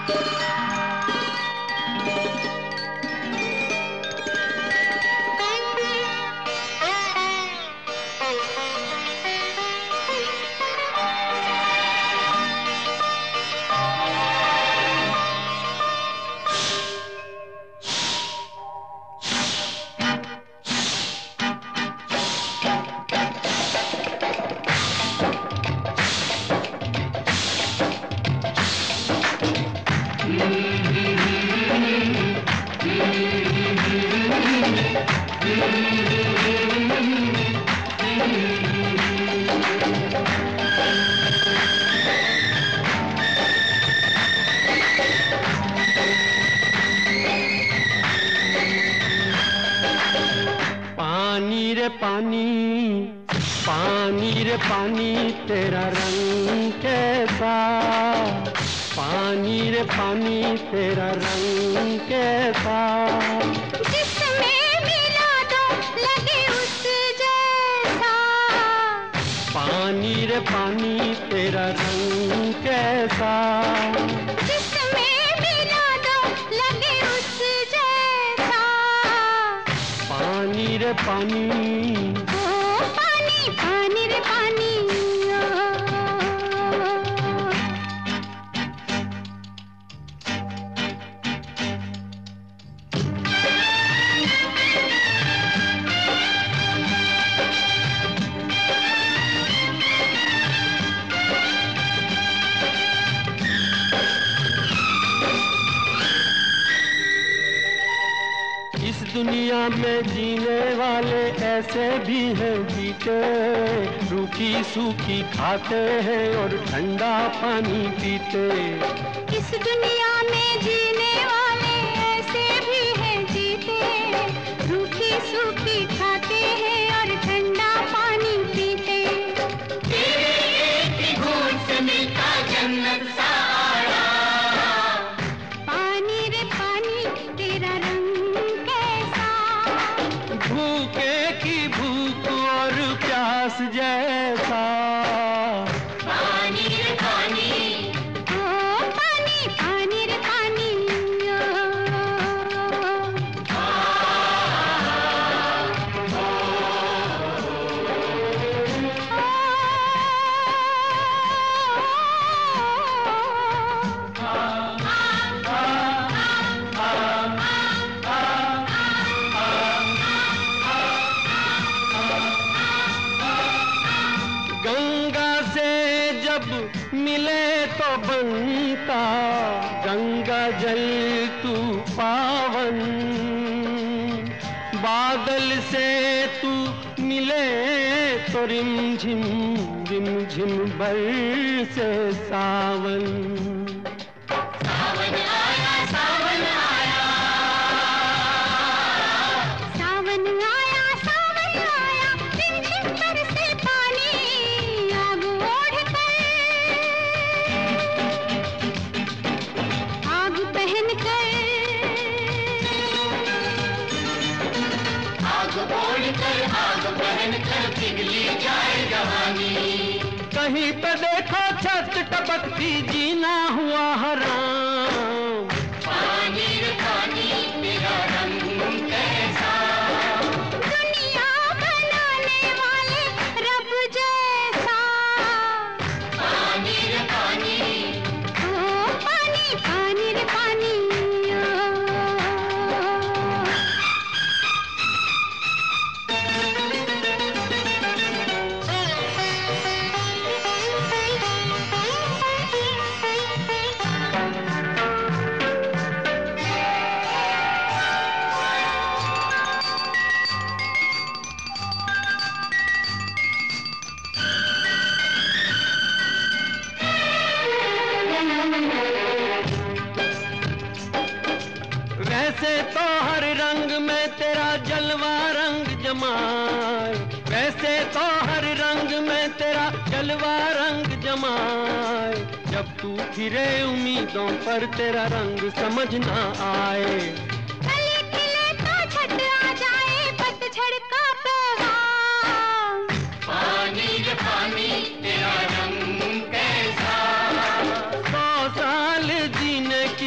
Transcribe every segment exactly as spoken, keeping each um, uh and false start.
पानी रे पानी, पानी रे पानी तेरा रंग कैसा, पानी रे पानी तेरा रंग कैसा, जिसमें मिला दो लगे उस जैसा, पानी रे पानी तेरा रंग कैसा, जिसमें मिला दो लगे उस जैसा, पानी रे पानी, ओ पानी पानी रे पानी। इस दुनिया में जीने वाले ऐसे भी हैं जीते, रूखी सूखी खाते हैं और ठंडा पानी पीते। इस दुनिया में जीने वाले ऐसे भी हैं जीते, रूखी सूखी खाते हैं और ठंडा पानी पीते। तेरे एक ही घूंट से मिलता जन्नत सा आराम, पानी रे पानी तेरा रंग कैसा, भूखे की भूख और प्यास जैसा, पानी रे पानी, ओ पानी पानी रे पानी। गंगा से जब मिले तो बनता गंगा जल तू पावन, बादल से तू मिले तो रिमझिम रिमझिम बरसे सावन, सावन आया सावन आया, सावन आया सावन आया, रिमझिम बरसे पानी, आग ओढ़ कर, आग पहन कर, आग ओढ़ कर आग पहन कर पिघली जाए जवानी, कहीं पे देखो छत टपकती जीना हुआ हराम, पानी रे पानी तेरा रंग कैसा, दुनिया बनाने वाले रब जैसा, पानी रे पानी, ओ पानी पानी रे पानी। वैसे तो हर रंग में तेरा जलवा रंग जमाए, वैसे तो हर रंग में तेरा जलवा रंग जमाए, जब तू फिरे उम्मीदों पर तेरा रंग समझ ना आए, कली खिले तो छठ आ जाए पतझड़ का पैगाम, पानी रे पानी तेरा रंग कैसा, सौ साल जीने की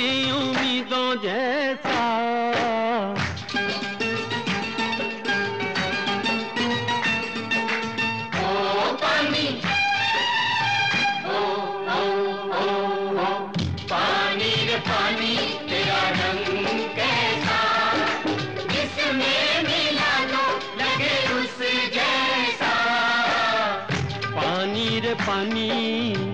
पानी।